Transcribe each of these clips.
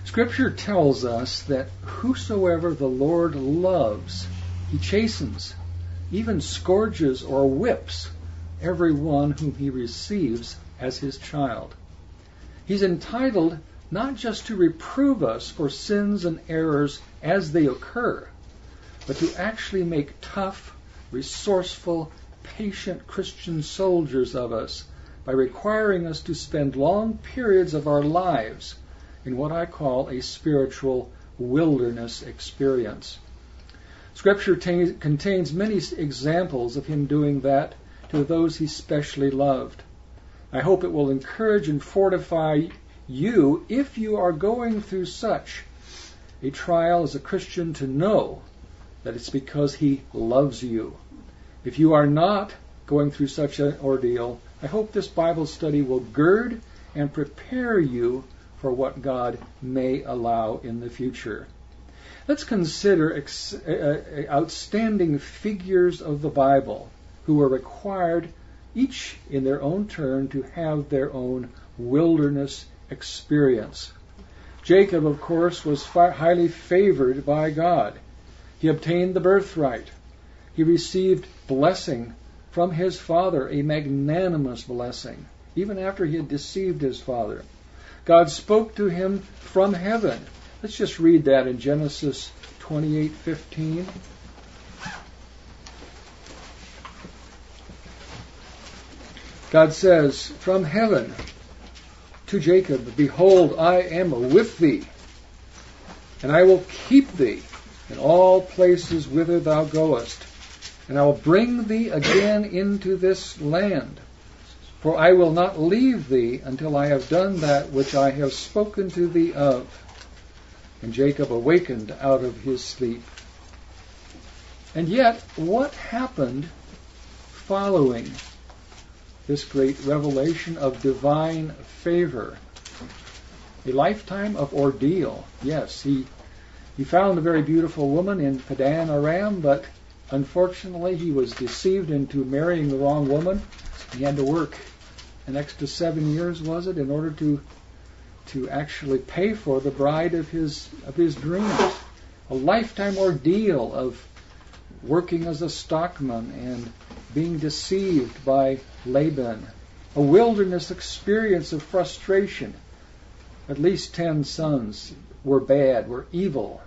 Scripture tells us that whosoever the Lord loves, he chastens, even scourges or whips every one whom he receives as his child. He's entitled not just to reprove us for sins and errors as they occur, but to actually make tough, resourceful, patient Christian soldiers of us by requiring us to spend long periods of our lives in what I call a spiritual wilderness experience. Scripture contains many examples of him doing that to those he specially loved. I hope it will encourage and fortify you, if you are going through such a trial as a Christian, to know that it's because he loves you. If you are not going through such an ordeal, I hope this Bible study will gird and prepare you for what God may allow in the future. Let's consider outstanding figures of the Bible who were required, each in their own turn, to have their own wilderness experience. Jacob, of course, was highly favored by God. He obtained the birthright. He received blessing from his father, a magnanimous blessing, even after he had deceived his father. God spoke to him from heaven. Let's just read that in Genesis 28:15. God says, from heaven to Jacob, behold, I am with thee, and I will keep thee in all places whither thou goest, and I will bring thee again into this land. For I will not leave thee until I have done that which I have spoken to thee of. And Jacob awakened out of his sleep. And yet, what happened following this great revelation of divine favor? A lifetime of ordeal. Yes, he found a very beautiful woman in Padan Aram, but unfortunately he was deceived into marrying the wrong woman. He had to work an extra 7 years, was it, in order to actually pay for the bride of his dreams. A lifetime ordeal of working as a stockman and being deceived by Laban. A wilderness experience of frustration. At least 10 sons were bad, were evil.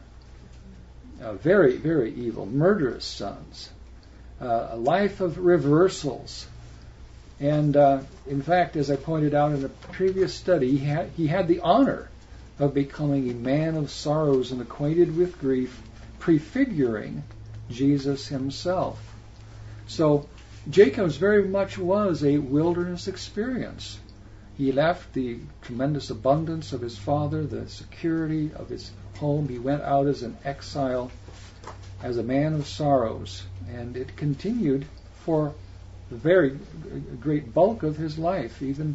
Very, very evil, murderous sons. A life of reversals. And in fact, as I pointed out in a previous study, he had the honor of becoming a man of sorrows and acquainted with grief, prefiguring Jesus himself. So Jacob's very much was a wilderness experience. He left the tremendous abundance of his father, the security of his home. He went out as an exile, as a man of sorrows, and it continued for the very great bulk of his life, even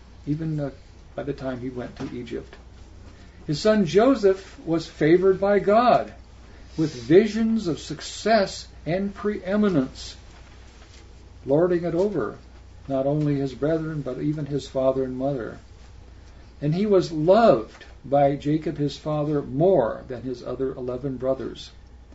by the time he went to Egypt. His son Joseph was favored by God with visions of success and preeminence, lording it over not only his brethren, but even his father and mother. And he was loved by Jacob, his father, more than his other 11 brothers.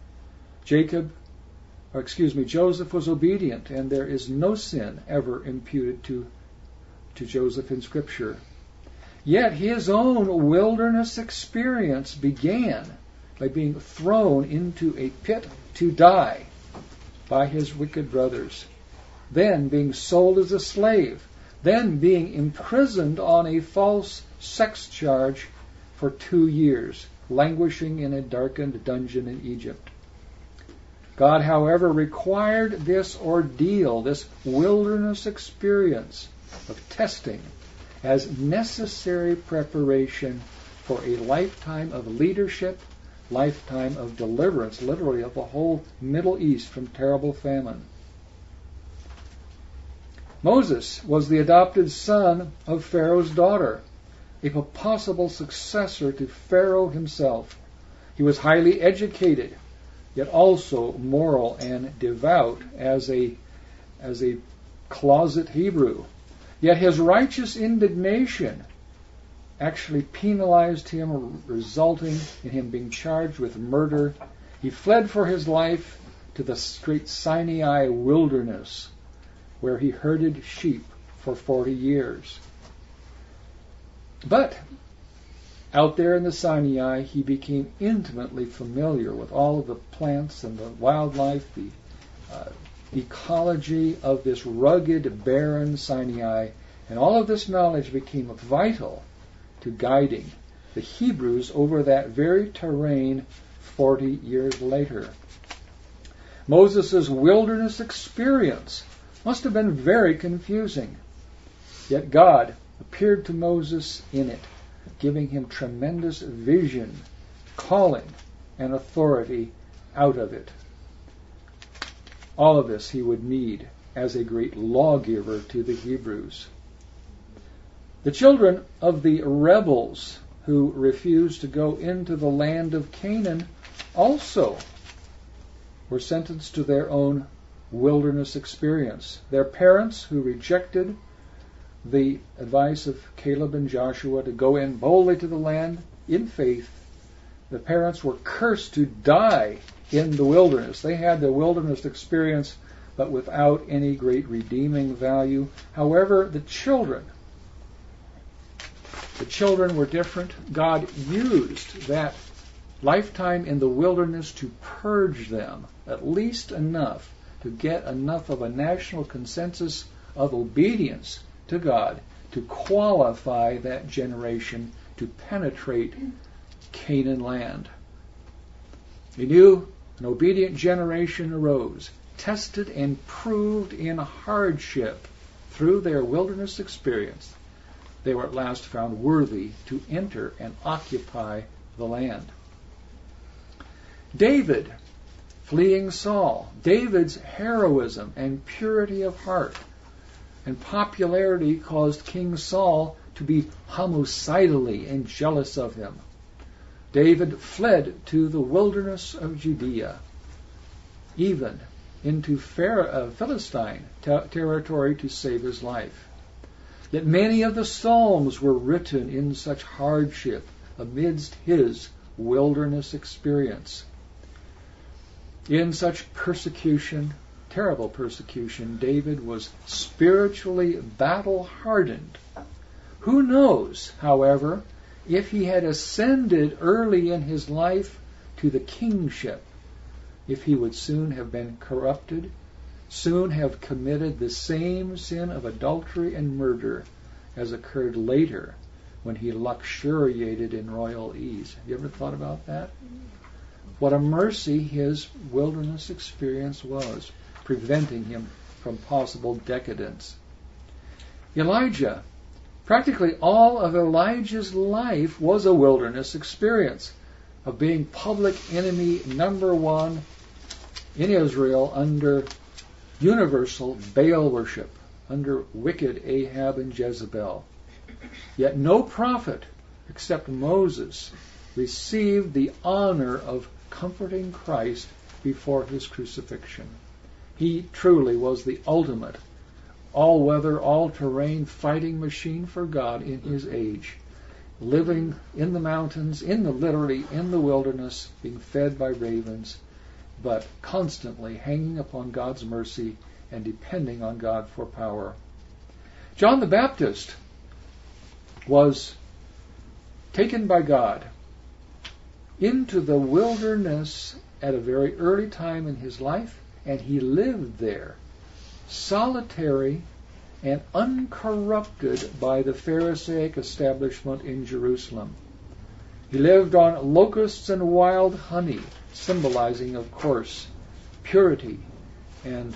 Joseph was obedient, and there is no sin ever imputed to Joseph in Scripture. Yet his own wilderness experience began by being thrown into a pit to die by his wicked brothers, then being sold as a slave, then being imprisoned on a false sex charge for 2 years, languishing in a darkened dungeon in Egypt. God, however, required this ordeal, this wilderness experience of testing, as necessary preparation for a lifetime of leadership, lifetime of deliverance, literally of the whole Middle East from terrible famine. Moses was the adopted son of Pharaoh's daughter, a possible successor to Pharaoh himself. He was highly educated, yet also moral and devout as a closet Hebrew. Yet his righteous indignation actually penalized him, resulting in him being charged with murder. He fled for his life to the great Sinai wilderness, where he herded sheep for 40 years. But out there in the Sinai, he became intimately familiar with all of the plants and the wildlife, the ecology of this rugged, barren Sinai, and all of this knowledge became vital to guiding the Hebrews over that very terrain 40 years later. Moses' wilderness experience must have been very confusing, yet God appeared to Moses in it, giving him tremendous vision, calling, and authority out of it. All of this he would need as a great lawgiver to the Hebrews. The children of the rebels who refused to go into the land of Canaan also were sentenced to their own wilderness experience. Their parents, who rejected the advice of Caleb and Joshua to go in boldly to the land in faith, the parents were cursed to die in the wilderness. They had the wilderness experience, but without any great redeeming value. However, the children were different. God used that lifetime in the wilderness to purge them, at least enough to get enough of a national consensus of obedience to God to qualify that generation to penetrate Canaan land. He knew an obedient generation arose, tested and proved in hardship through their wilderness experience. They were at last found worthy to enter and occupy the land. David, fleeing Saul, David's heroism and purity of heart and popularity caused King Saul to be homicidally and jealous of him. David fled to the wilderness of Judea, even into Philistine territory to save his life. Yet many of the Psalms were written in such hardship amidst his wilderness experience. In such persecution, terrible persecution, David was spiritually battle-hardened. Who knows, however, if he had ascended early in his life to the kingship, if he would soon have been corrupted, soon have committed the same sin of adultery and murder as occurred later when he luxuriated in royal ease. Have you ever thought about that? What a mercy his wilderness experience was, preventing him from possible decadence. Elijah, practically all of Elijah's life was a wilderness experience of being public enemy number one in Israel under universal Baal worship, under wicked Ahab and Jezebel. Yet no prophet except Moses received the honor of comforting Christ before his crucifixion. He truly was the ultimate all-weather, all-terrain fighting machine for God in his age, living in the mountains, literally in the wilderness, being fed by ravens, but constantly hanging upon God's mercy and depending on God for power. John the Baptist was taken by God into the wilderness at a very early time in his life, and he lived there, solitary and uncorrupted by the Pharisaic establishment in Jerusalem. He lived on locusts and wild honey, symbolizing, of course, purity and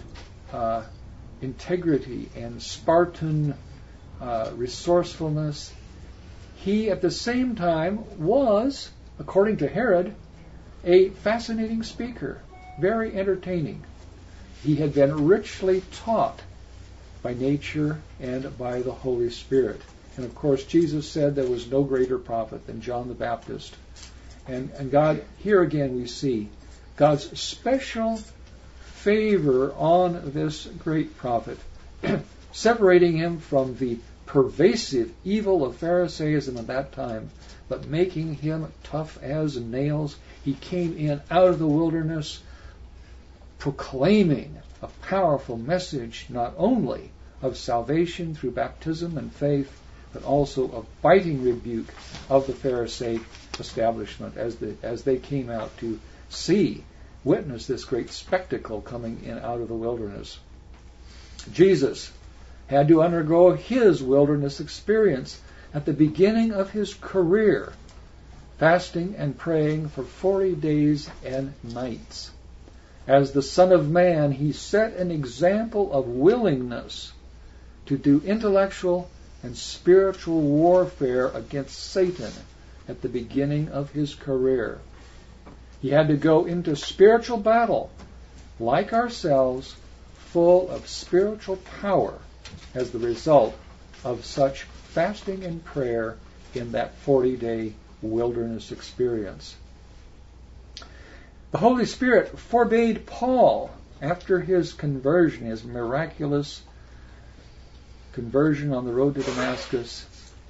integrity and Spartan resourcefulness. He, at the same time, was, according to Herod, a fascinating speaker, very entertaining. He had been richly taught by nature and by the Holy Spirit. And of course, Jesus said there was no greater prophet than John the Baptist. And God, here again we see God's special favor on this great prophet, separating him from the pervasive evil of Pharisaism at that time, but making him tough as nails. He came in out of the wilderness proclaiming a powerful message, not only of salvation through baptism and faith, but also of biting rebuke of the Pharisee establishment as they came out to witness this great spectacle coming in out of the wilderness. Jesus had to undergo his wilderness experience at the beginning of his career, fasting and praying for 40 days and nights. As the Son of Man, he set an example of willingness to do intellectual and spiritual warfare against Satan at the beginning of his career. He had to go into spiritual battle, like ourselves, full of spiritual power as the result of such fasting and prayer in that 40-day wilderness experience. The Holy Spirit forbade Paul, after his conversion, his miraculous conversion on the road to Damascus,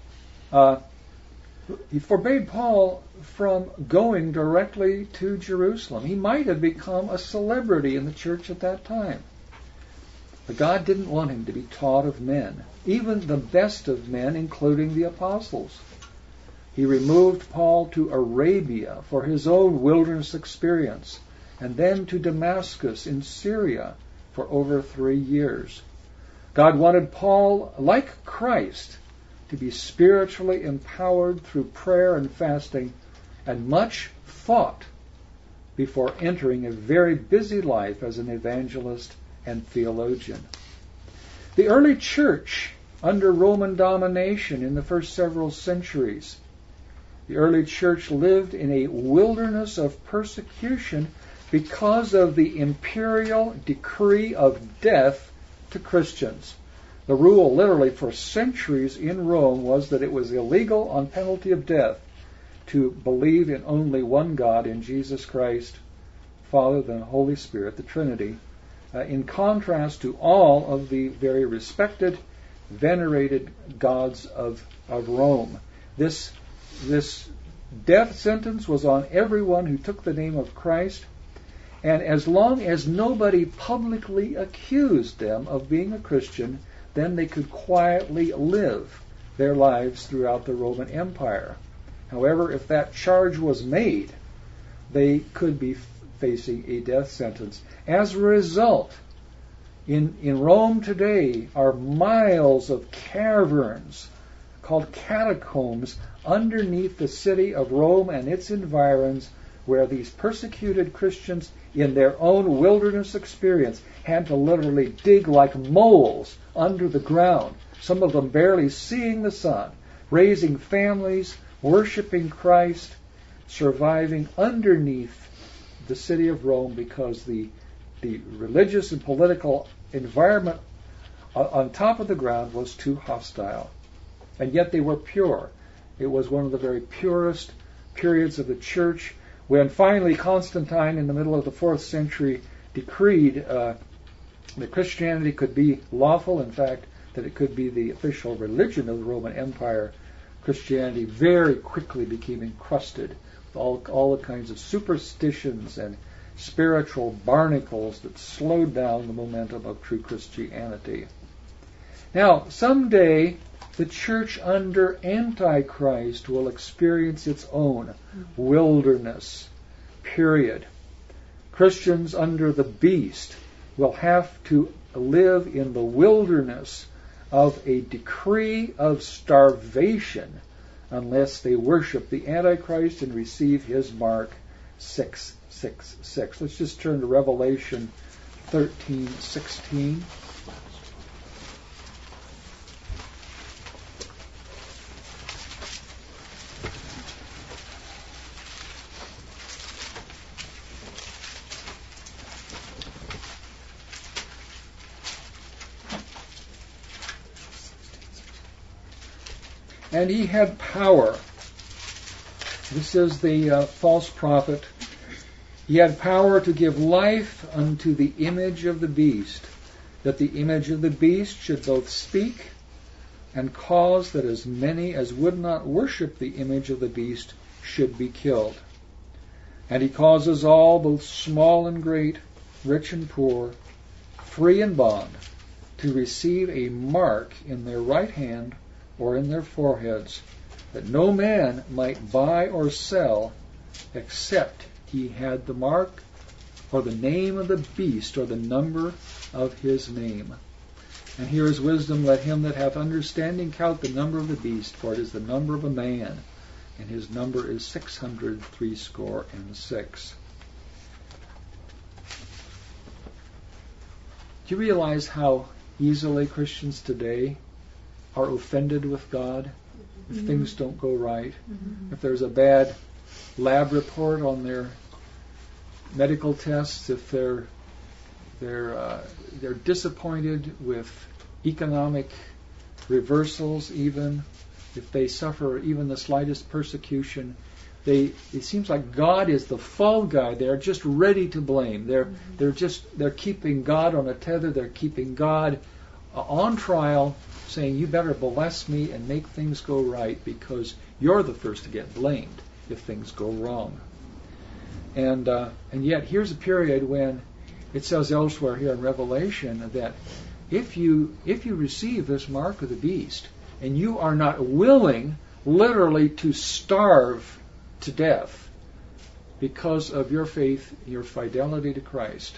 he forbade Paul from going directly to Jerusalem. He might have become a celebrity in the church at that time. But God didn't want him to be taught of men, even the best of men, including the apostles. He removed Paul to Arabia for his own wilderness experience, and then to Damascus in Syria for over 3 years. God wanted Paul, like Christ, to be spiritually empowered through prayer and fasting and much thought before entering a very busy life as an evangelist and theologian. The early church, under Roman domination in the first several centuries, the early church lived in a wilderness of persecution because of the imperial decree of death to Christians. The rule literally for centuries in Rome was that it was illegal on penalty of death to believe in only one God, in Jesus Christ, Father, and Holy Spirit, the Trinity, in contrast to all of the very respected, venerated gods of Rome. This death sentence was on everyone who took the name of Christ, and as long as nobody publicly accused them of being a Christian, then they could quietly live their lives throughout the Roman Empire. However, if that charge was made, they could be facing a death sentence. As a result, in Rome today are miles of caverns called catacombs underneath the city of Rome and its environs, where these persecuted Christians, in their own wilderness experience, had to literally dig like moles under the ground, some of them barely seeing the sun, raising families, worshiping Christ, surviving underneath the city of Rome because the religious and political environment on top of the ground was too hostile. And yet they were pure. It was one of the very purest periods of the church, when finally Constantine, in the middle of the 4th century, decreed that Christianity could be lawful, in fact, that it could be the official religion of the Roman Empire. Christianity very quickly became encrusted with all the kinds of superstitions and spiritual barnacles that slowed down the momentum of true Christianity. Now, someday, the church under Antichrist will experience its own wilderness period. Christians under the beast will have to live in the wilderness of a decree of starvation unless they worship the Antichrist and receive his mark 666. Let's just turn to Revelation 13:16. And he had power. This is the false prophet. He had power to give life unto the image of the beast, that the image of the beast should both speak and cause that as many as would not worship the image of the beast should be killed. And he causes all, both small and great, rich and poor, free and bond, to receive a mark in their right hand or in their foreheads, that no man might buy or sell except he had the mark or the name of the beast or the number of his name. And here is wisdom. Let him that hath understanding count the number of the beast, for it is the number of a man, and his number is 666. Do you realize how easily Christians today are offended with God if things don't go right? If there's a bad lab report on their medical tests, if they're disappointed with economic reversals, even if they suffer even the slightest persecution, it seems like God is the fall guy. They're just ready to blame. They're keeping God on a tether. They're keeping God on trial, saying, "You better bless me and make things go right, because you're the first to get blamed if things go wrong." And yet here's a period when it says elsewhere here in Revelation that if you receive this mark of the beast and you are not willing literally to starve to death because of your faith, your fidelity to Christ,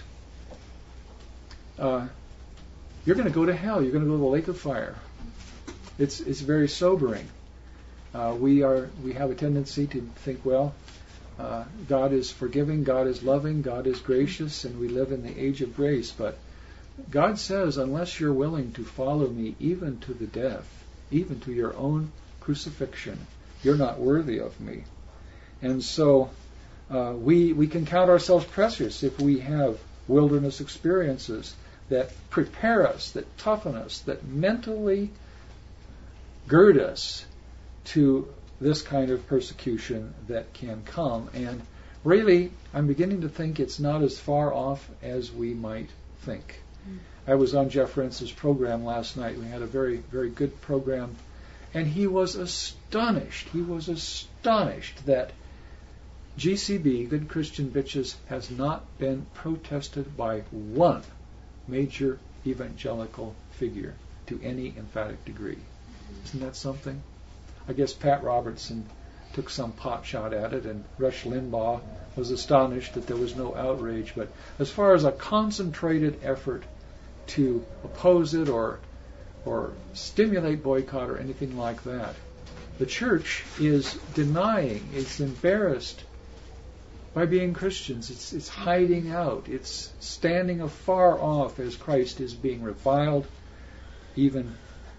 you're going to go to hell. You're going to go to the lake of fire. It's very sobering. We have a tendency to think, well, God is forgiving, God is loving, God is gracious, and we live in the age of grace. But God says, unless you're willing to follow me even to the death, even to your own crucifixion, you're not worthy of me. And so we can count ourselves precious if we have wilderness experiences that prepare us, that toughen us, that mentally gird us to this kind of persecution that can come. And really, I'm beginning to think it's not as far off as we might think. I was on Jeff Rentz's program last night. We had a very, very good program. And he was astonished. He was astonished that GCB, Good Christian Bitches, has not been protested by one major evangelical figure to any emphatic degree. Isn't that something? I guess Pat Robertson took some pot shot at it, and Rush Limbaugh was astonished that there was no outrage. But as far as a concentrated effort to oppose it or stimulate boycott or anything like that, the church is denying, it's embarrassed by being Christians. It's hiding out. It's standing afar off as Christ is being reviled, even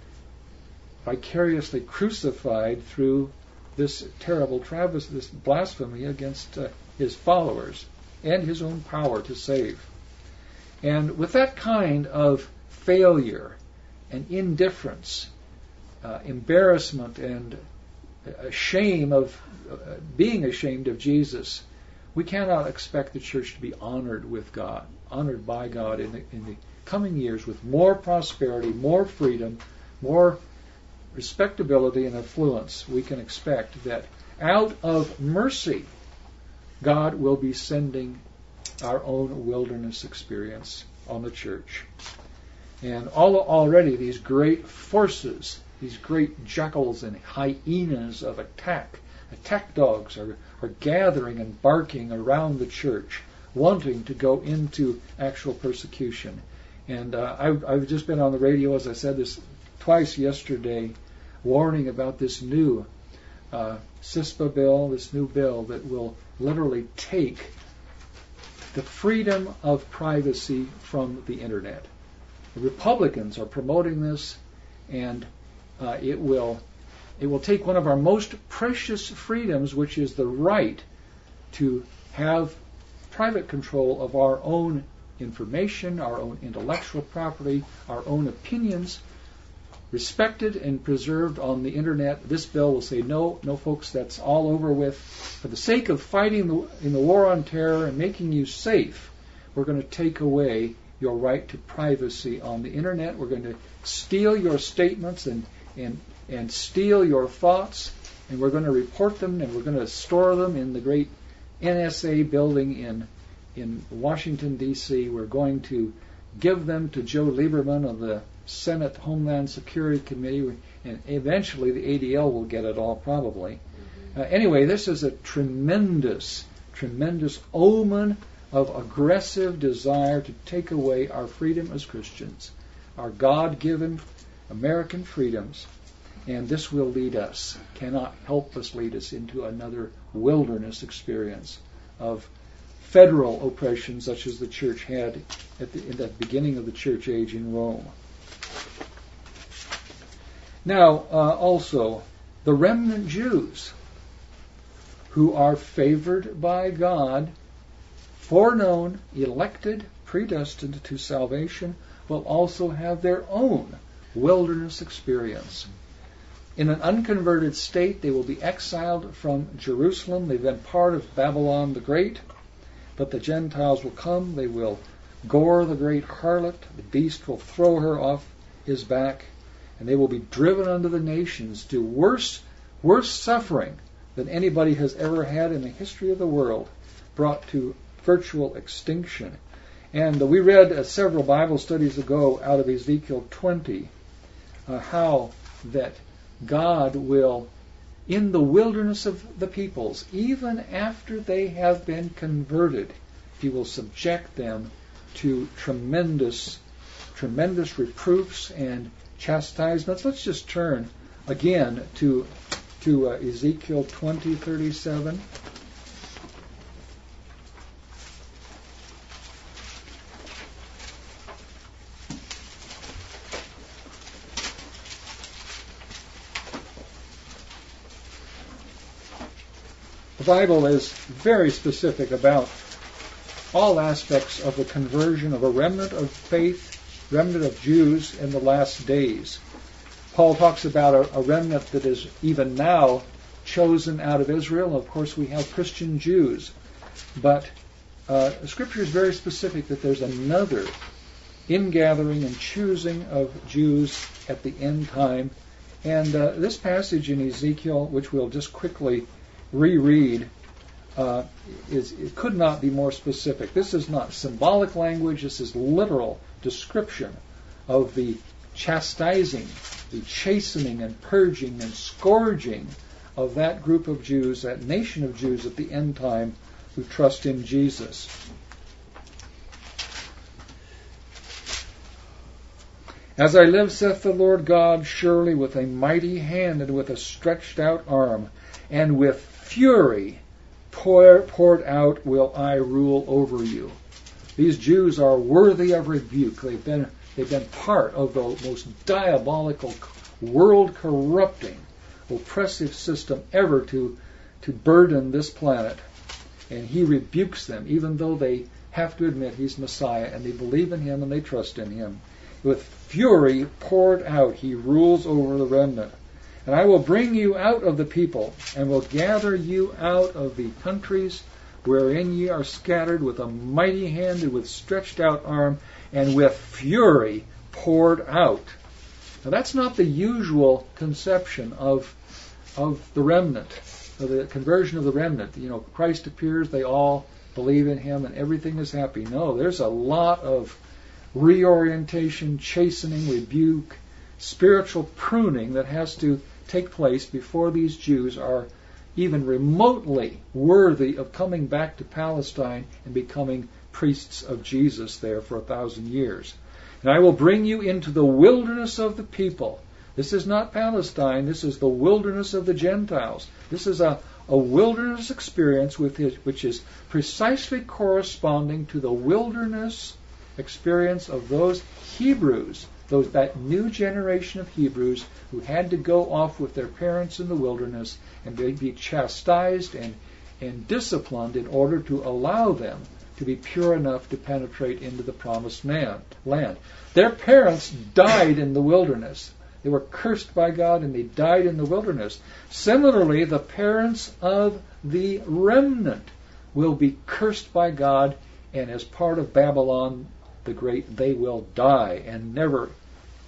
vicariously crucified through this terrible travesty, this blasphemy against his followers and his own power to save. And with that kind of failure and indifference, embarrassment and shame of being ashamed of Jesus, we cannot expect the church to be honored by God in the coming years with more prosperity, more freedom, more respectability and affluence. We can expect that out of mercy, God will be sending our own wilderness experience on the church. And already these great forces, these great jackals and hyenas of attack dogs are gathering and barking around the church, wanting to go into actual persecution. And I've just been on the radio, as I said this twice yesterday, warning about this new CISPA bill, this new bill that will literally take the freedom of privacy from the Internet. The Republicans are promoting this, and it will take one of our most precious freedoms, which is the right to have private control of our own information, our own intellectual property, our own opinions, respected and preserved on the Internet. This bill will say, no, folks, that's all over with. For the sake of fighting in the war on terror and making you safe, we're going to take away your right to privacy on the Internet. We're going to steal your statements and and steal your thoughts, and we're going to report them, and we're going to store them in the great NSA building in Washington, D.C. We're going to give them to Joe Lieberman of the Senate Homeland Security Committee, and eventually the ADL will get it all, probably. Anyway, this is a tremendous, tremendous omen of aggressive desire to take away our freedom as Christians, our God-given American freedoms, and this will lead us, cannot help us lead us into another wilderness experience of federal oppression such as the church had in the beginning of the church age in Rome. Now, also, the remnant Jews who are favored by God, foreknown, elected, predestined to salvation, will also have their own wilderness experience. In an unconverted state, they will be exiled from Jerusalem. They've been part of Babylon the Great, but the Gentiles will come. They will gore the great harlot. The beast will throw her off his back, and they will be driven unto the nations to worse suffering than anybody has ever had in the history of the world, brought to virtual extinction. And we read several Bible studies ago out of Ezekiel 20 how that God will, in the wilderness of the peoples, even after they have been converted, He will subject them to tremendous reproofs and chastisements. Let's just turn again to Ezekiel 20:37. The Bible is very specific about all aspects of the conversion of a remnant of faith, remnant of Jews in the last days. Paul talks about a remnant that is even now chosen out of Israel. Of course, we have Christian Jews. But Scripture is very specific that there's another ingathering and choosing of Jews at the end time. And this passage in Ezekiel, which we'll just quickly reread, it could not be more specific. This is not symbolic language. This is literal description of the chastising, the chastening and purging and scourging of that group of Jews, that nation of Jews at the end time who trust in Jesus. As I live, saith the Lord God, surely with a mighty hand and with a stretched out arm and with fury poured out will I rule over you. These Jews are worthy of rebuke. They've been part of the most diabolical, world-corrupting, oppressive system ever to burden this planet. And He rebukes them, even though they have to admit He's Messiah, and they believe in Him and they trust in Him. With fury poured out, He rules over the remnant. And I will bring you out of the people, and will gather you out of the countries wherein ye are scattered, with a mighty hand and with stretched out arm, and with fury poured out. Now that's not the usual conception of the remnant, of the conversion of the remnant. You know, Christ appears, they all believe in Him, and everything is happy. No, there's a lot of reorientation, chastening, rebuke, spiritual pruning that has to take place before these Jews are even remotely worthy of coming back to Palestine and becoming priests of Jesus there for 1,000 years. And I will bring you into the wilderness of the people. This is not Palestine. This is the wilderness of the Gentiles. This is a wilderness experience which is precisely corresponding to the wilderness experience of those Hebrews, that new generation of Hebrews who had to go off with their parents in the wilderness and be chastised and disciplined in order to allow them to be pure enough to penetrate into the promised land. Their parents died in the wilderness. They were cursed by God and they died in the wilderness. Similarly, the parents of the remnant will be cursed by God, and as part of Babylon the Great, they will die and never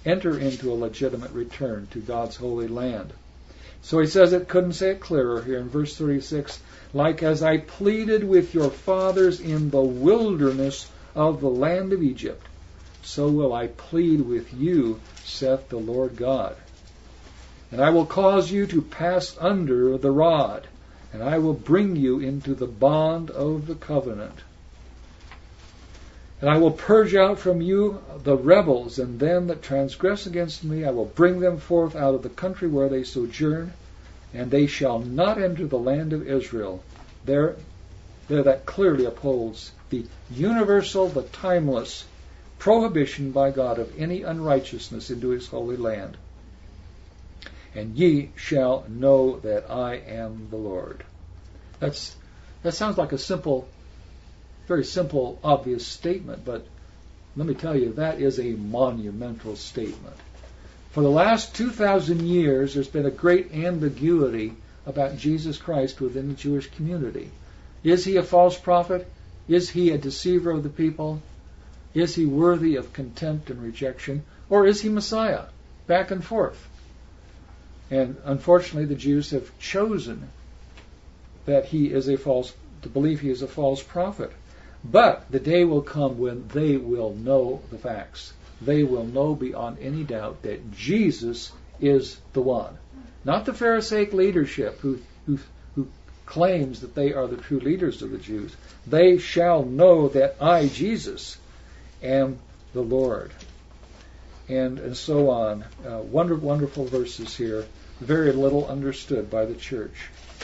enter into a legitimate return to God's holy land. So he says it, couldn't say it clearer here in verse 36, like as I pleaded with your fathers in the wilderness of the land of Egypt, so will I plead with you, saith the Lord God. And I will cause you to pass under the rod, and I will bring you into the bond of the covenant. And I will purge out from you the rebels, and them that transgress against me. I will bring them forth out of the country where they sojourn, and they shall not enter the land of Israel. There that clearly upholds the universal, the timeless prohibition by God of any unrighteousness into his holy land. And ye shall know that I am the Lord. That sounds like a simple, very simple, obvious statement, but let me tell you, that is a monumental statement. For the last 2,000 years, there's been a great ambiguity about Jesus Christ within the Jewish community. Is he a false prophet? Is he a deceiver of the people? Is he worthy of contempt and rejection? Or is he Messiah? Back and forth. And unfortunately, the Jews have chosen that he is to believe he is a false prophet. But the day will come when they will know the facts. They will know beyond any doubt that Jesus is the one. Not the Pharisaic leadership who claims that they are the true leaders of the Jews. They shall know that I, Jesus, am the Lord. And so on. Wonderful verses here. Very little understood by the church.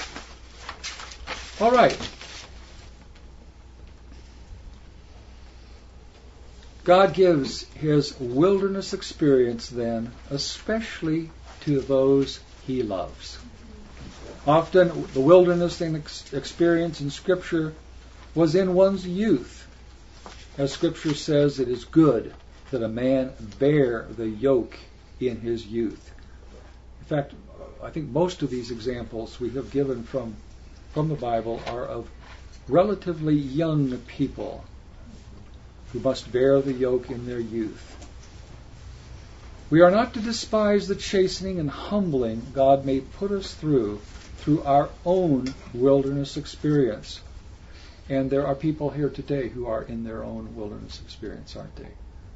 All right. God gives his wilderness experience then, especially to those he loves. Often the wilderness experience in Scripture was in one's youth. As Scripture says, it is good that a man bear the yoke in his youth. In fact, I think most of these examples we have given from the Bible are of relatively young people who must bear the yoke in their youth. We are not to despise the chastening and humbling God may put us through our own wilderness experience. And there are people here today who are in their own wilderness experience, aren't they?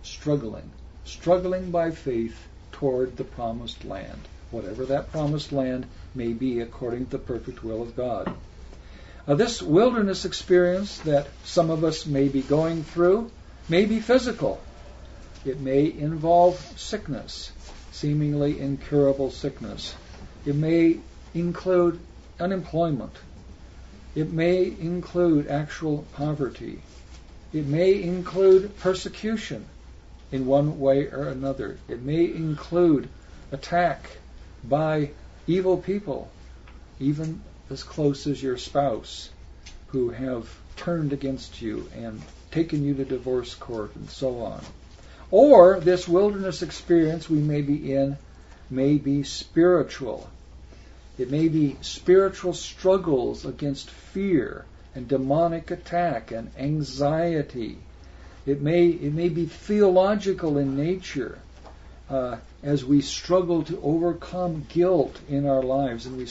Struggling by faith toward the promised land, whatever that promised land may be according to the perfect will of God. This wilderness experience that some of us may be going through may be physical. It may involve sickness, seemingly incurable sickness. It may include unemployment. It may include actual poverty. It may include persecution in one way or another. It may include attack by evil people, even as close as your spouse, who have turned against you and taken you to divorce court and so on. Or this wilderness experience we may be in may be spiritual. It may be spiritual struggles against fear and demonic attack and anxiety. It may be theological in nature, as we struggle to overcome guilt in our lives, and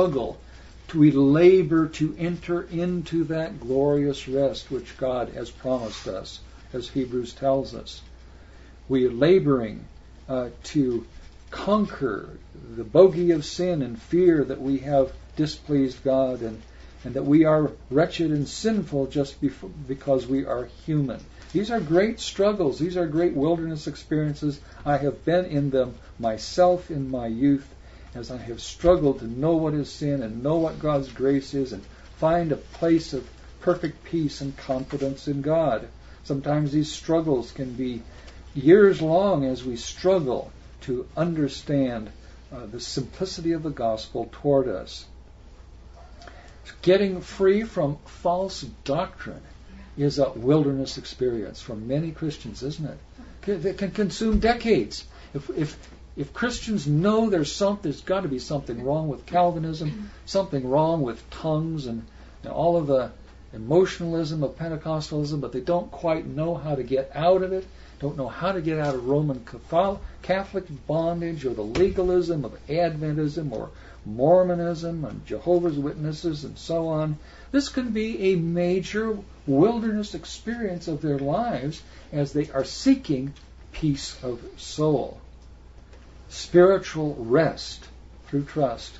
we labor to enter into that glorious rest which God has promised us, as Hebrews tells us. We are laboring to conquer the bogey of sin and fear that we have displeased God, and that we are wretched and sinful just because we are human. These are great struggles. These are great wilderness experiences. I have been in them myself in my youth, as I have struggled to know what is sin and know what God's grace is and find a place of perfect peace and confidence in God. Sometimes these struggles can be years long as we struggle to understand the simplicity of the gospel toward us. Getting free from false doctrine is a wilderness experience for many Christians, isn't it? It can consume decades. If Christians know there's got to be something wrong with Calvinism, something wrong with tongues and all of the emotionalism of Pentecostalism, but they don't quite know how to get out of it, don't know how to get out of Roman Catholic bondage or the legalism of Adventism or Mormonism and Jehovah's Witnesses and so on. This can be a major wilderness experience of their lives as they are seeking peace of soul, spiritual rest through trust.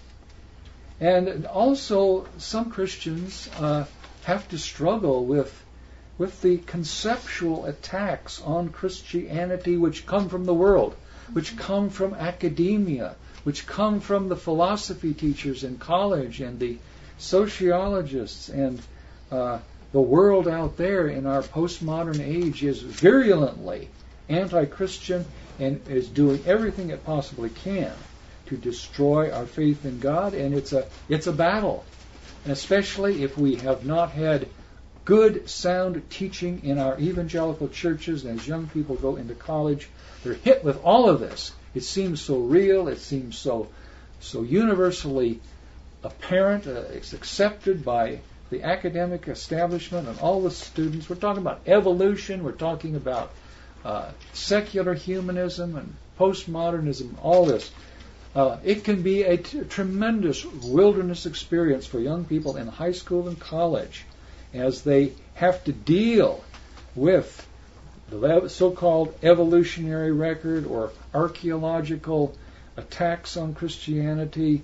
And also, some Christians have to struggle with the conceptual attacks on Christianity which come from the world, which come from academia, which come from the philosophy teachers in college and the sociologists, and the world out there in our postmodern age is virulently anti-Christian and is doing everything it possibly can to destroy our faith in God, and it's a battle. And especially if we have not had good, sound teaching in our evangelical churches, and as young people go into college, they're hit with all of this. It seems so real, it seems so universally apparent, it's accepted by the academic establishment and all the students. We're talking about evolution, we're talking about secular humanism and postmodernism, all this. It can be a tremendous wilderness experience for young people in high school and college as they have to deal with the so-called evolutionary record or archaeological attacks on Christianity,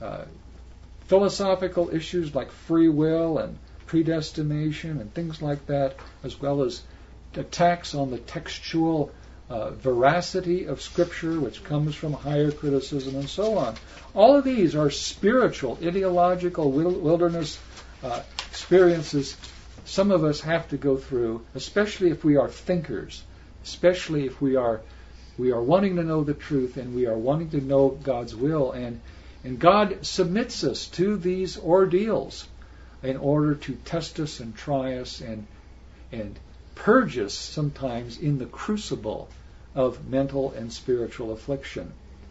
philosophical issues like free will and predestination and things like that, as well as attacks on the textual veracity of Scripture, which comes from higher criticism, and so on. All of these are spiritual, ideological wilderness experiences some of us have to go through, especially if we are thinkers, especially if we are wanting to know the truth and we are wanting to know God's will. And God submits us to these ordeals in order to test us and try us and purge us sometimes in the crucible of mental and spiritual affliction.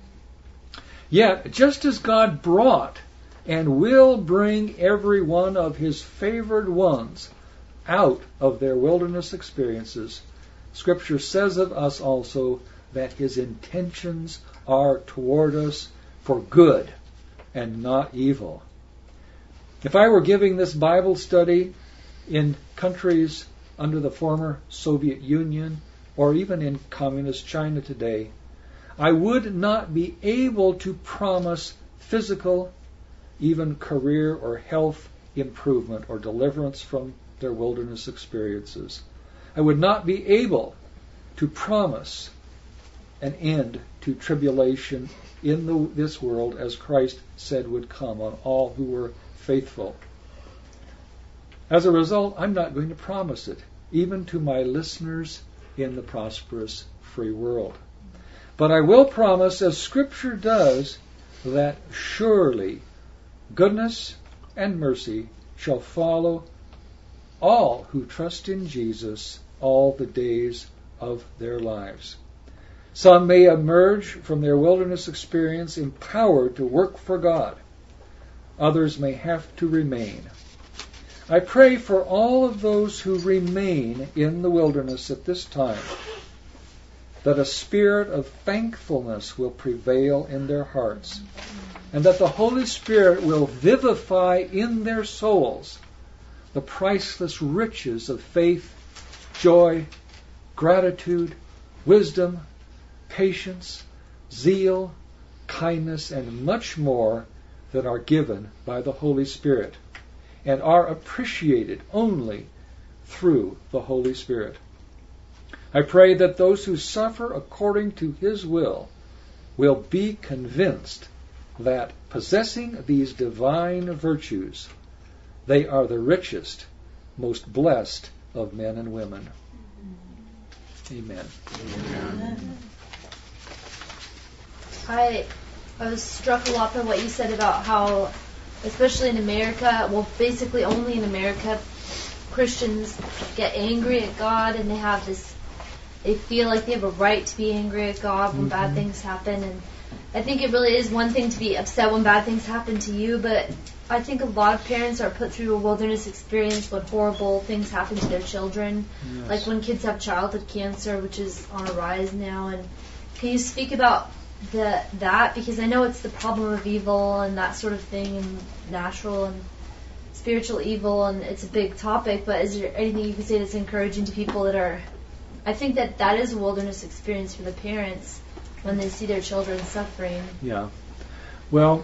Yet, just as God brought and will bring every one of His favored ones out of their wilderness experiences, Scripture says of us also that His intentions are toward us for good and not evil. If I were giving this Bible study in countries under the former Soviet Union or even in communist China today, I would not be able to promise physical, even career or health improvement or deliverance from their wilderness experiences. I would not be able to promise an end to tribulation in this world, as Christ said would come on all who were faithful. As a result, I'm not going to promise it, even to my listeners in the prosperous free world. But I will promise, as Scripture does, that surely goodness and mercy shall follow all who trust in Jesus all the days of their lives. Some may emerge from their wilderness experience empowered to work for God. Others may have to remain. I pray for all of those who remain in the wilderness at this time, that a spirit of thankfulness will prevail in their hearts, and that the Holy Spirit will vivify in their souls the priceless riches of faith, joy, gratitude, wisdom, patience, zeal, kindness, and much more that are given by the Holy Spirit and are appreciated only through the Holy Spirit. I pray that those who suffer according to His will be convinced that possessing these divine virtues, they are the richest, most blessed of men and women. Amen. Amen. I was struck a lot by what you said about how, especially in America, well, basically only in America, Christians get angry at God, and they feel like they have a right to be angry at God when bad things happen. And I think it really is one thing to be upset when bad things happen to you, but I think a lot of parents are put through a wilderness experience when horrible things happen to their children. Yes. Like when kids have childhood cancer, which is on a rise now. And can you speak about that? Because I know it's the problem of evil and that sort of thing, and natural and spiritual evil, and it's a big topic. But is there anything you can say that's encouraging to people that are... I think that is a wilderness experience for the parents when they see their children suffering. Yeah. Well,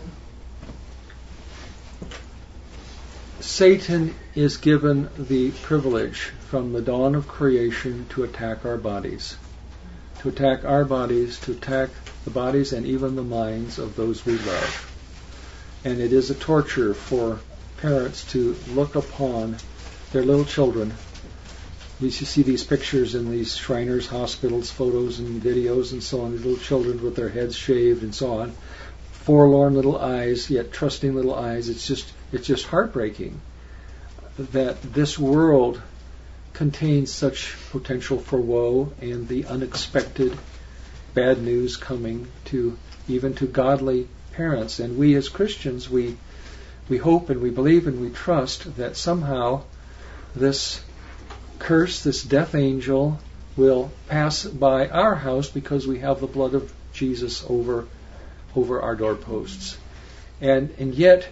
Satan is given the privilege from the dawn of creation to attack our bodies. To attack our bodies, to attack the bodies and even the minds of those we love. And it is a torture for parents to look upon their little children. You see these pictures in these Shriners hospitals, photos and videos and so on, little children with their heads shaved and so on. Forlorn little eyes, yet trusting little eyes. It's just heartbreaking that this world contains such potential for woe and the unexpected bad news coming to even to godly parents. And we as Christians, we hope and we believe and we trust that somehow this curse, this death angel, will pass by our house because we have the blood of Jesus over our doorposts. And yet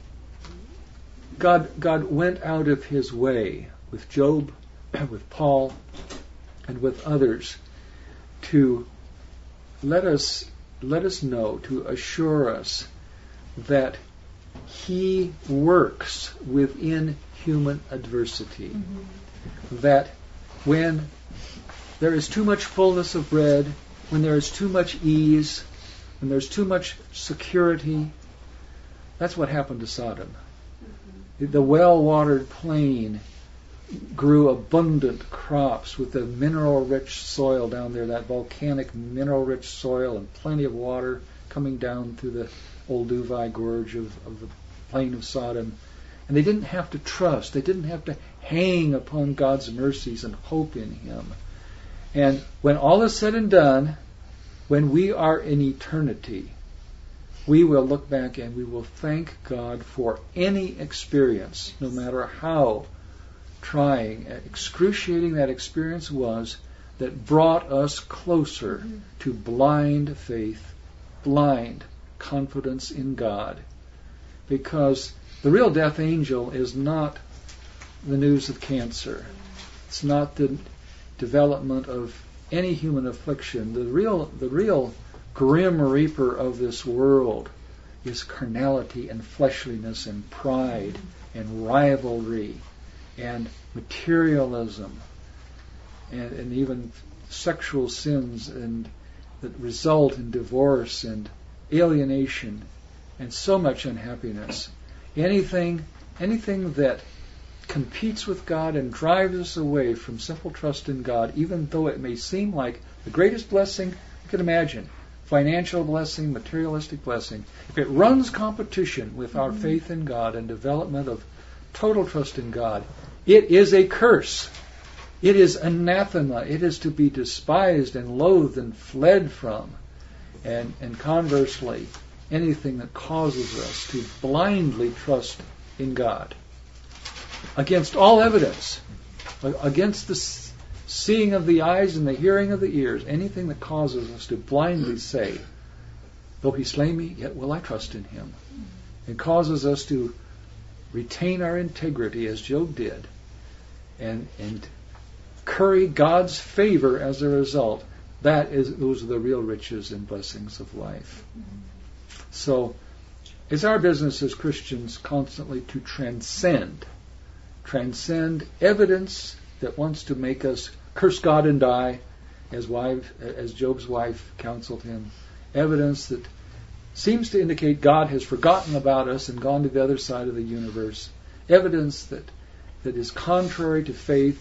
God went out of his way with Job, with Paul, and with others to let us know, to assure us that he works within human adversity. Mm-hmm. That when there is too much fullness of bread, when there is too much ease, when there's too much security, that's what happened to Sodom. Mm-hmm. The well-watered plain grew abundant crops with the mineral-rich soil down there, that volcanic mineral-rich soil, and plenty of water coming down through the Olduvai Gorge of the plain of Sodom. And they didn't have to trust. They didn't have to hang upon God's mercies and hope in him. And when all is said and done, when we are in eternity, we will look back and we will thank God for any experience, no matter how trying, excruciating that experience was, that brought us closer to blind faith, blind confidence in God. Because the real death angel is not the news of cancer. It's not the development of any human affliction. The real grim reaper of this world is carnality and fleshliness and pride and rivalry and materialism and even sexual sins and that result in divorce and alienation and so much unhappiness. Anything that competes with God and drives us away from simple trust in God, even though it may seem like the greatest blessing you can imagine, financial blessing, materialistic blessing, if it runs competition with our faith in God and development of total trust in God, it is a curse. It is anathema. It is to be despised and loathed and fled from. And conversely, anything that causes us to blindly trust in God, against all evidence, against the seeing of the eyes and the hearing of the ears, anything that causes us to blindly say, though he slay me, yet will I trust in him, and causes us to retain our integrity as Job did, and curry God's favor as a result, those are the real riches and blessings of life. So it's our business as Christians constantly to transcend evidence that wants to make us curse God and die, as Job's wife counseled him, evidence that seems to indicate God has forgotten about us and gone to the other side of the universe, evidence that is contrary to faith.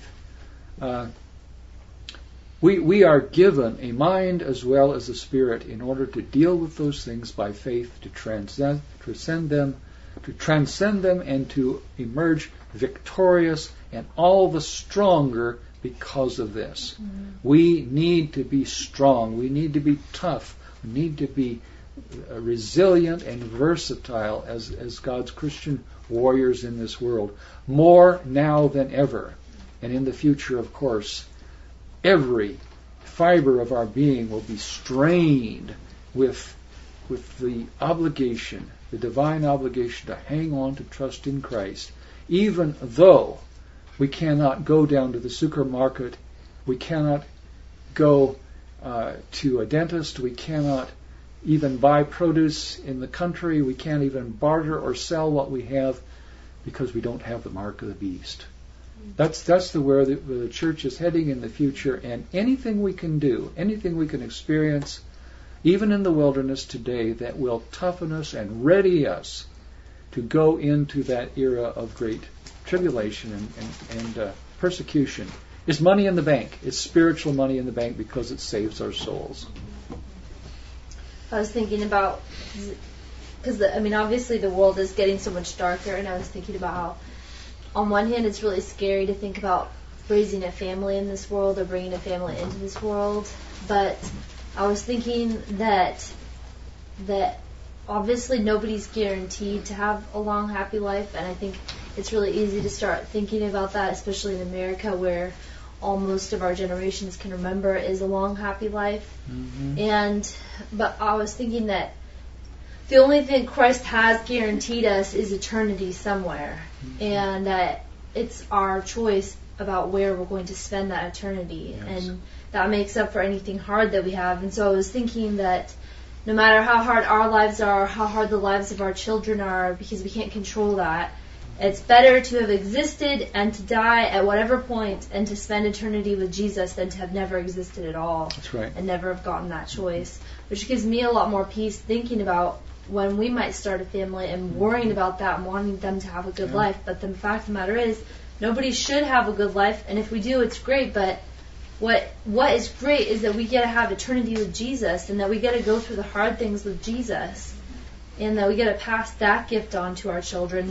We are given a mind as well as a spirit in order to deal with those things by faith, to transcend them, and to emerge victorious and all the stronger because of this. Mm-hmm. We need to be strong. We need to be tough. We need to be resilient and versatile as God's Christian warriors in this world, more now than ever. And in the future, of course, every fiber of our being will be strained with the obligation, the divine obligation to hang on to trust in Christ, even though we cannot go down to the supermarket, we cannot go to a dentist, we cannot even buy produce in the country, we can't even barter or sell what we have because we don't have the mark of the beast. That's where the church is heading in the future, and anything we can do, anything we can experience, even in the wilderness today, that will toughen us and ready us to go into that era of great tribulation and persecution, is money in the bank. It's spiritual money in the bank because it saves our souls. I was thinking about, because obviously the world is getting so much darker, and I was thinking about how, on one hand, it's really scary to think about raising a family in this world or bringing a family into this world, but I was thinking that obviously nobody's guaranteed to have a long, happy life, and I think it's really easy to start thinking about that, especially in America, where all most of our generations can remember is a long, happy life. Mm-hmm. But I was thinking that the only thing Christ has guaranteed us is eternity somewhere, mm-hmm. and that it's our choice about where we're going to spend that eternity, yes. And that makes up for anything hard that we have. And so I was thinking that no matter how hard our lives are, how hard the lives of our children are, because we can't control that, it's better to have existed and to die at whatever point and to spend eternity with Jesus than to have never existed at all. That's right. And never have gotten that choice, which gives me a lot more peace thinking about when we might start a family and worrying about that and wanting them to have a good life. But the fact of the matter is, nobody should have a good life, and if we do, it's great, but what is great is that we get to have eternity with Jesus, and that we get to go through the hard things with Jesus, and that we get to pass that gift on to our children.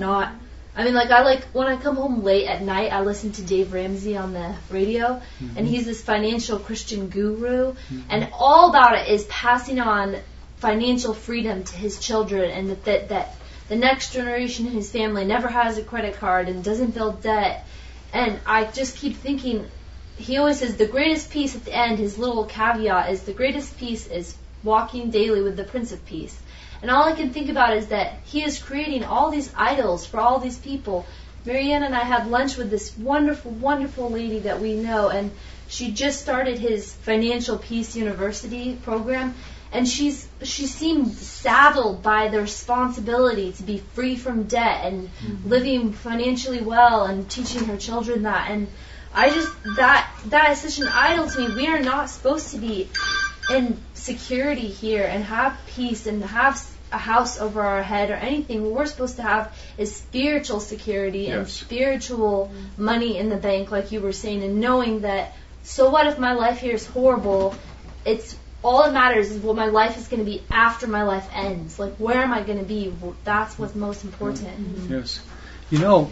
When I come home late at night, I listen to Dave Ramsey on the radio, mm-hmm. and he's this financial Christian guru, mm-hmm. and all about it is passing on financial freedom to his children, and that the next generation in his family never has a credit card and doesn't build debt. And I just keep thinking, he always says the greatest peace at the end, his little caveat is the greatest peace is walking daily with the Prince of Peace. And all I can think about is that he is creating all these idols for all these people. Marianne and I had lunch with this wonderful, wonderful lady that we know, and she just started his Financial Peace University program, and she seemed saddled by the responsibility to be free from debt and mm-hmm. living financially well and teaching her children that. And I just, that is such an idol to me. We are not supposed to be in security here and have peace and have a house over our head or anything. What we're supposed to have is spiritual security, yes. and spiritual money in the bank, like you were saying, and knowing that, so what if my life here is horrible? It's all that matters is what my life is going to be after my life ends. Like, where am I going to be? That's what's most important. Mm-hmm. Yes. You know,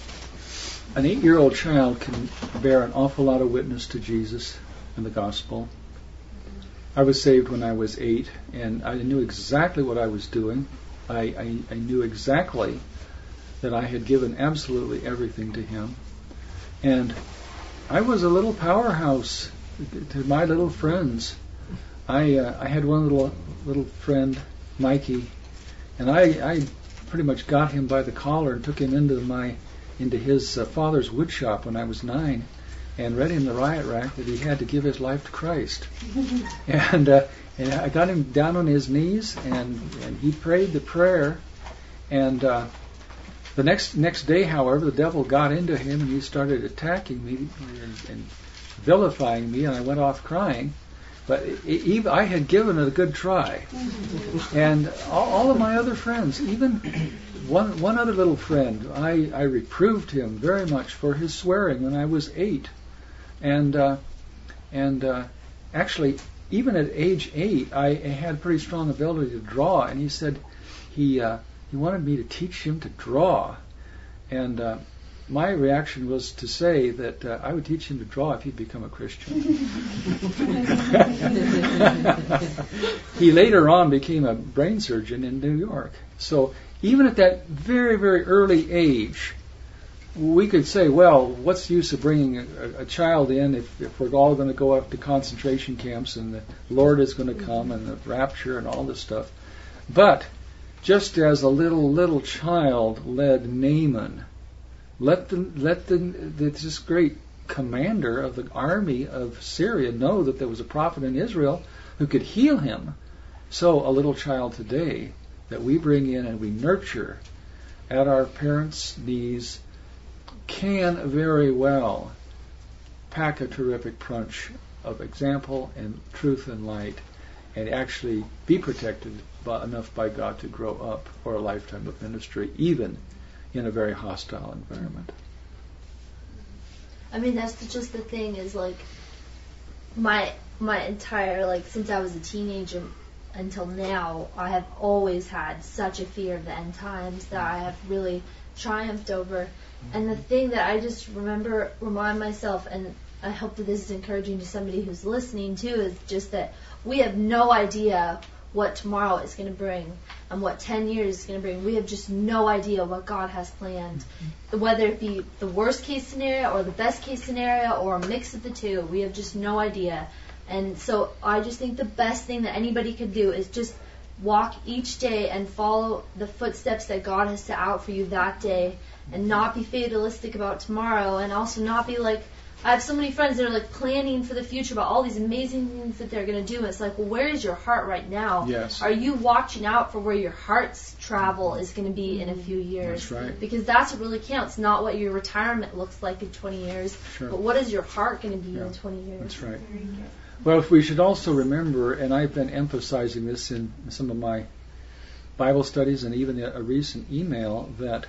an 8-year-old child can bear an awful lot of witness to Jesus and the gospel. I was saved when I was 8, and I knew exactly what I was doing. I knew exactly that I had given absolutely everything to Him. And I was a little powerhouse to my little friends. I had one little friend, Mikey, and I pretty much got him by the collar and took him into his father's wood shop when I was 9, and read him the riot rack that he had to give his life to Christ. And I got him down on his knees, and he prayed the prayer. And the next day, however, the devil got into him, and he started attacking me and vilifying me, and I went off crying. But I had given it a good try. And all of my other friends, even one other little friend, I reproved him very much for his swearing when I was 8. And actually, even at age 8, I had pretty strong ability to draw. And he said he wanted me to teach him to draw. And my reaction was to say that I would teach him to draw if he'd become a Christian. He later on became a brain surgeon in New York. So even at that very, very early age, we could say, well, what's the use of bringing a child in if we're all going to go up to concentration camps and the Lord is going to come and the rapture and all this stuff. But just as a little child led Naaman, let this great commander of the army of Syria know that there was a prophet in Israel who could heal him. So a little child today that we bring in and we nurture at our parents' knees can very well pack a terrific punch of example and truth and light and actually be protected enough by God to grow up for a lifetime of ministry, even in a very hostile environment. I mean, that's just the thing is, like, my entire, like, since I was a teenager until now, I have always had such a fear of the end times that I have really triumphed over. And the thing that I just remind myself, and I hope that this is encouraging to somebody who's listening too, is just that we have no idea what tomorrow is going to bring and what 10 years is going to bring. We have just no idea what God has planned. Whether it be the worst case scenario or the best case scenario or a mix of the two, we have just no idea. And so I just think the best thing that anybody could do is just walk each day and follow the footsteps that God has set out for you that day, and not be fatalistic about tomorrow, and also not be like, I have so many friends that are like planning for the future about all these amazing things that they're going to do. And it's like, well, where is your heart right now? Yes. Are you watching out for where your heart's travel is going to be in a few years? That's right. Because that's what really counts, not what your retirement looks like in 20 years, Sure. but what is your heart going to be in 20 years? That's right. Well, we should also remember, and I've been emphasizing this in some of my Bible studies and even a recent email, that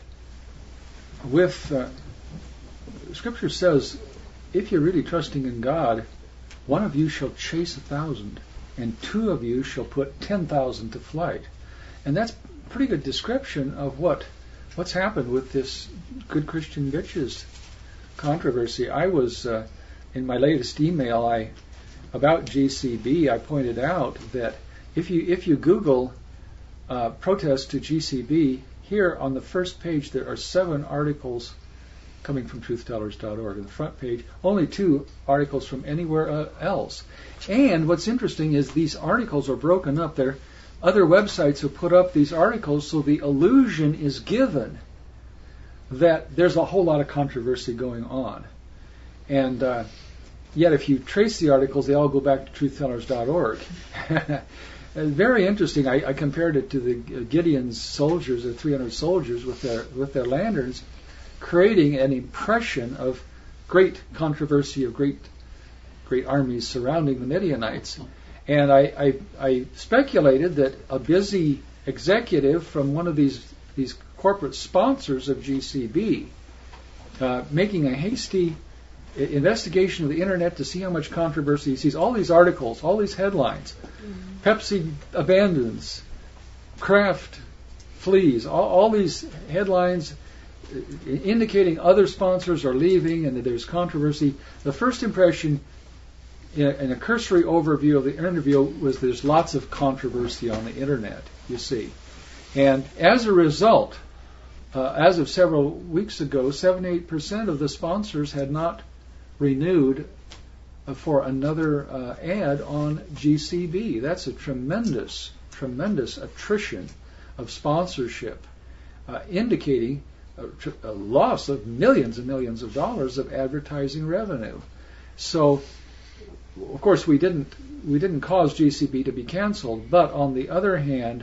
with Scripture says, if you're really trusting in God, one of you shall chase 1,000, and 2 of you shall put 10,000 to flight. And that's a pretty good description of what's happened with this Good Christian Bitches controversy. I was, in my latest email, about GCB, I pointed out that if you Google protest to GCB, here on the first page there are 7 articles coming from truthtellers.org. On the front page, only 2 articles from anywhere else. And what's interesting is these articles are broken up. There, other websites have put up these articles, so the illusion is given that there's a whole lot of controversy going on. And yet, if you trace the articles, they all go back to truthtellers.org. Very interesting. I compared it to the Gideon's soldiers, the 300 soldiers with their lanterns, creating an impression of great controversy, of great armies surrounding the Midianites. And I speculated that a busy executive from one of these corporate sponsors of GCB, making a hasty investigation of the internet to see how much controversy he sees, all these articles, all these headlines, Pepsi abandons, Kraft flees, all these headlines indicating other sponsors are leaving and that there's controversy. The first impression in a cursory overview of the interview was there's lots of controversy on the internet, you see. And as a result, as of several weeks ago, 78% of the sponsors had not renewed for another ad on GCB. That's a tremendous attrition of sponsorship, indicating a loss of millions and millions of dollars of advertising revenue. So, of course, we didn't cause GCB to be canceled, but on the other hand,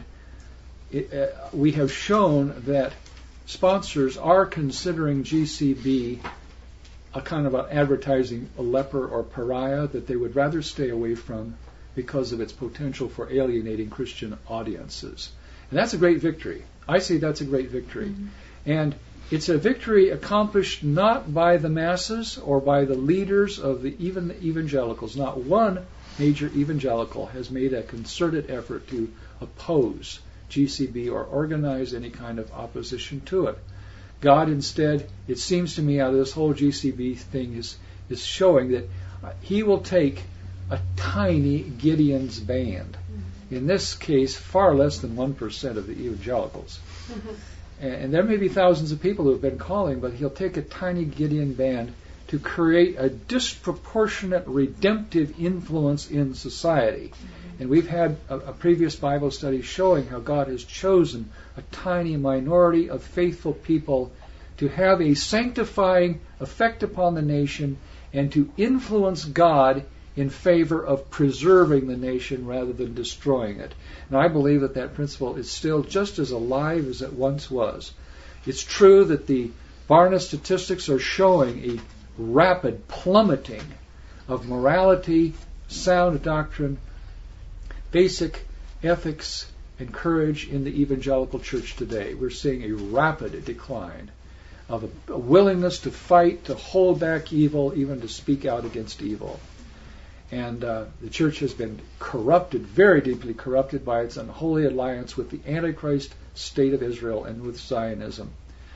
we have shown that sponsors are considering GCB a kind of an advertising leper or pariah that they would rather stay away from because of its potential for alienating Christian audiences. And that's a great victory. I say that's a great victory. Mm-hmm. And it's a victory accomplished not by the masses or by the leaders of even the evangelicals. Not one major evangelical has made a concerted effort to oppose GCB or organize any kind of opposition to it. God instead, it seems to me out of this whole GCB thing is showing that he will take a tiny Gideon's band. In this case, far less than 1% of the evangelicals. And there may be thousands of people who have been calling, but he'll take a tiny Gideon band to create a disproportionate redemptive influence in society. And we've had a previous Bible study showing how God has chosen a tiny minority of faithful people to have a sanctifying effect upon the nation and to influence God in favor of preserving the nation rather than destroying it. And I believe that that principle is still just as alive as it once was. It's true that the Barna statistics are showing a rapid plummeting of morality, sound doctrine, basic ethics, and courage in the evangelical church today. We're seeing a rapid decline of a willingness to fight, to hold back evil, even to speak out against evil. And the church has been corrupted, very deeply corrupted by its unholy alliance with the Antichrist state of Israel and with Zionism,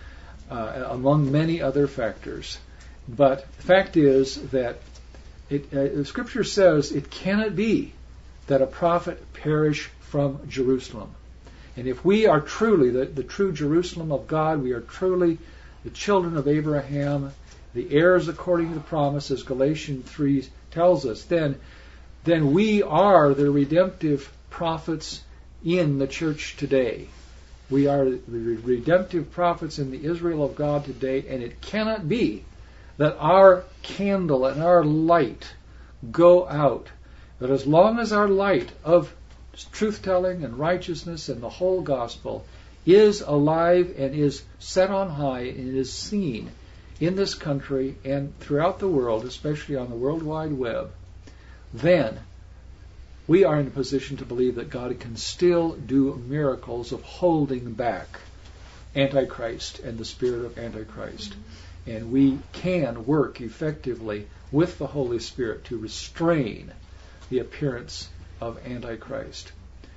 among many other factors. But the fact is that the Scripture says it cannot be that a prophet perish from Jerusalem. And if we are truly the true Jerusalem of God, we are truly the children of Abraham, the heirs according to the promise, as Galatians 3 tells us, then we are the redemptive prophets in the church today. We are the redemptive prophets in the Israel of God today, and it cannot be that our candle and our light go out. But as long as our light of truth-telling and righteousness and the whole gospel is alive and is set on high and is seen in this country and throughout the world, especially on the World Wide Web, then we are in a position to believe that God can still do miracles of holding back Antichrist and the spirit of Antichrist. And we can work effectively with the Holy Spirit to restrain the appearance of Antichrist.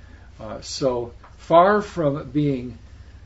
So far from being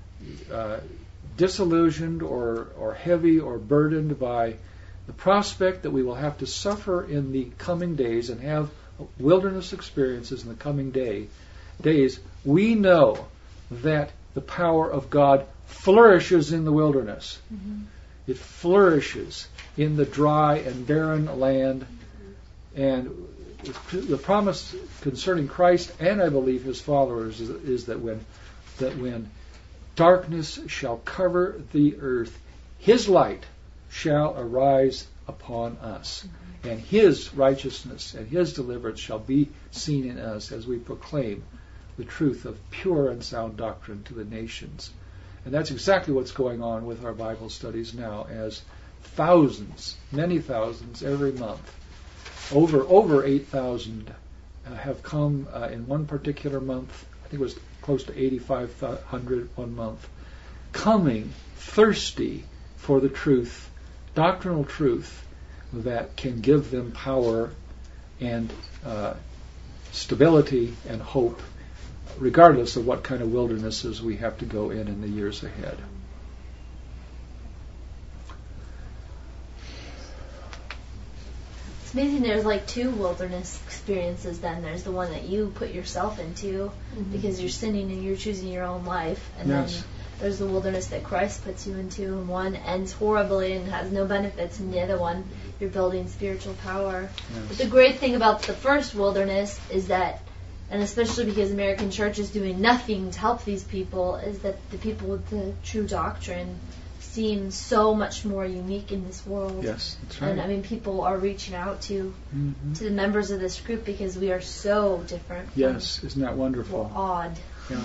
disillusioned or heavy or burdened by the prospect that we will have to suffer in the coming days and have wilderness experiences in the coming days, we know that the power of God flourishes in the wilderness. Mm-hmm. It flourishes in the dry and barren land. And the promise concerning Christ and I believe his followers is that when darkness shall cover the earth, his light shall arise upon us. And his righteousness and his deliverance shall be seen in us as we proclaim the truth of pure and sound doctrine to the nations. And that's exactly what's going on with our Bible studies now, as thousands, many thousands every month, over 8,000 have come in one particular month. I think it was close to 8,500 one month, coming thirsty for the truth, doctrinal truth, that can give them power and stability and hope, regardless of what kind of wildernesses we have to go in the years ahead. It's amazing there's like two wilderness experiences then. There's the one that you put yourself into because you're sinning and you're choosing your own life. And then there's the wilderness that Christ puts you into, and one ends horribly and has no benefits, and the other one you're building spiritual power. Yes. But the great thing about the first wilderness is that, and especially because American church is doing nothing to help these people, is that the people with the true doctrine seem so much more unique in this world. Yes, that's right. And I mean, people are reaching out to the members of this group because we are so different. Yes, isn't that wonderful? We're odd. Yeah.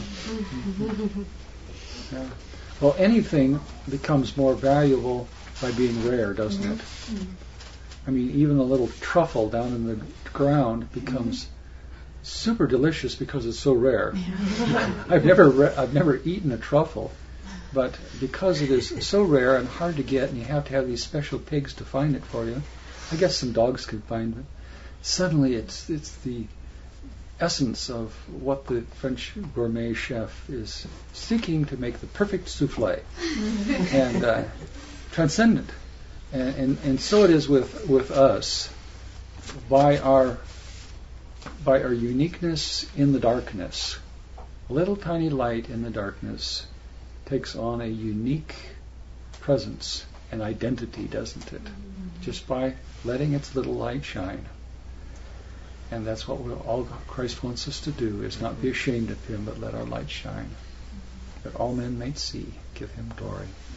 Yeah. Well, anything becomes more valuable by being rare, doesn't it? I mean, even a little truffle down in the ground becomes super delicious because it's so rare. I've never eaten a truffle, but because it is so rare and hard to get, and you have to have these special pigs to find it for you. I guess some dogs could find it. Suddenly, it's the essence of what the French gourmet chef is seeking to make the perfect souffle, and transcendent. And so it is with us. By our uniqueness in the darkness, a little tiny light in the darkness takes on a unique presence and identity, doesn't it? Just by letting its little light shine. And that's what all Christ wants us to do, is not be ashamed of him, but let our light shine, that all men may see, give him glory.